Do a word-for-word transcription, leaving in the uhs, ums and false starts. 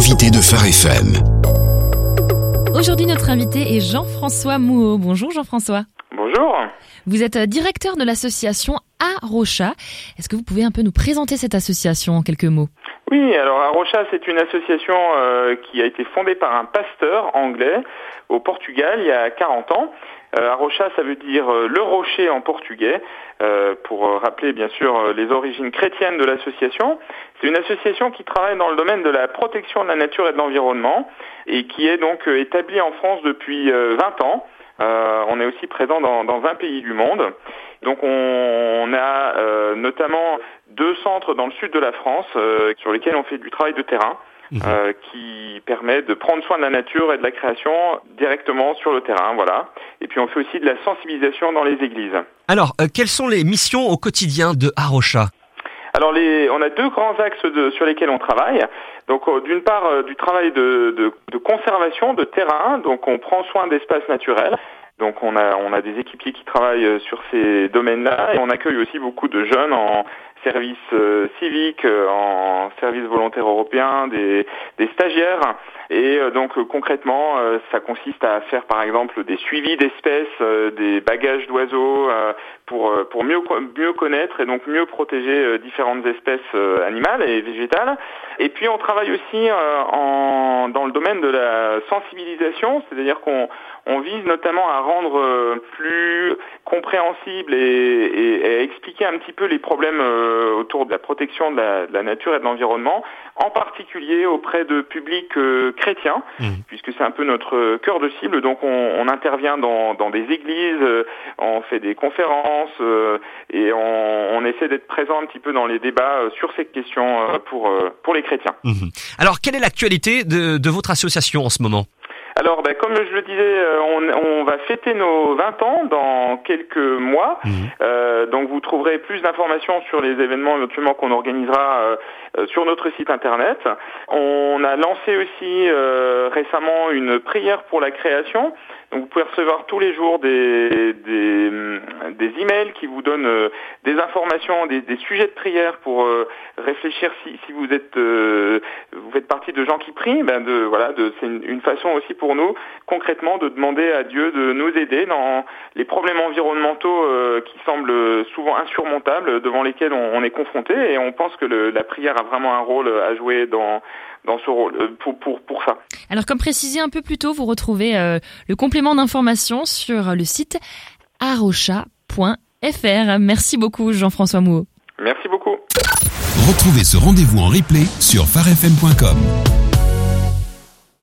L'invité de Phare F M. Aujourd'hui, notre invité est Jean-François Mouot. Bonjour Jean-François. Bonjour. Vous êtes directeur de l'association Arocha. Est-ce que vous pouvez un peu nous présenter cette association en quelques mots ? Oui, alors Arocha, c'est une association euh, qui a été fondée par un pasteur anglais au Portugal il y a quarante ans. Euh, Arocha, ça veut dire euh, le rocher en portugais, euh, pour euh, rappeler bien sûr euh, les origines chrétiennes de l'association. C'est une association qui travaille dans le domaine de la protection de la nature et de l'environnement et qui est donc euh, établie en France depuis euh, vingt ans. Euh, on est aussi présent dans, dans vingt pays du monde. Donc on, on a euh, notamment deux centres dans le sud de la France euh, sur lesquels on fait du travail de terrain. Euh, qui permet de prendre soin de la nature et de la création directement sur le terrain, voilà. Et puis on fait aussi de la sensibilisation dans les églises. Alors, euh, quelles sont les missions au quotidien de Arocha ? Alors, les, on a deux grands axes de, sur lesquels on travaille. Donc, euh, d'une part, euh, du travail de, de, de conservation de terrain. Donc, on prend soin d'espaces naturels. Donc, on a, on a des équipiers qui travaillent sur ces domaines-là. Et on accueille aussi beaucoup de jeunes en service euh, civique, euh, en service volontaire européen, des, des stagiaires. Et euh, donc euh, concrètement, euh, ça consiste à faire par exemple des suivis d'espèces, euh, des bagages d'oiseaux euh, pour euh, pour mieux mieux connaître et donc mieux protéger euh, différentes espèces euh, animales et végétales. Et puis on travaille aussi euh, en dans le domaine de la sensibilisation, c'est-à-dire qu'on on vise notamment à rendre euh, plus compréhensible et, et, et à expliquer un petit peu les problèmes euh, autour de la protection de la, de la nature et de l'environnement, en particulier auprès de publics euh, chrétiens, mmh. puisque c'est un peu notre cœur de cible. Donc on, on intervient dans, dans des églises, euh, on fait des conférences euh, et on, on essaie d'être présent un petit peu dans les débats euh, sur ces questions euh, pour, euh, pour les chrétiens. Mmh. Alors quelle est l'actualité de, de votre association en ce moment ? Alors, ben, comme je le disais, on, on va fêter nos vingt ans dans quelques mois. Mmh. Euh, donc, vous trouverez plus d'informations sur les événements éventuellement qu'on organisera euh, sur notre site internet. On a lancé aussi euh, récemment une prière pour la création. Donc, vous pouvez recevoir tous les jours des des, des emails qui vous donnent euh, des informations, des, des sujets de prière pour euh, réfléchir si, si vous êtes euh, vous faites partie de gens qui prient. Ben de voilà, de, c'est une, une façon aussi pour nous concrètement de demander à Dieu de nous aider dans les problèmes environnementaux euh, qui semblent souvent insurmontables, devant lesquels on, on est confronté. Et on pense que le, la prière a vraiment un rôle à jouer dans dans ce rôle, pour, pour, pour ça. Alors, comme précisé un peu plus tôt, vous retrouvez euh, le complément d'information sur le site arocha point f r. Merci beaucoup, Jean-François Mouot. Merci beaucoup. Retrouvez ce rendez-vous en replay sur phare f m point com.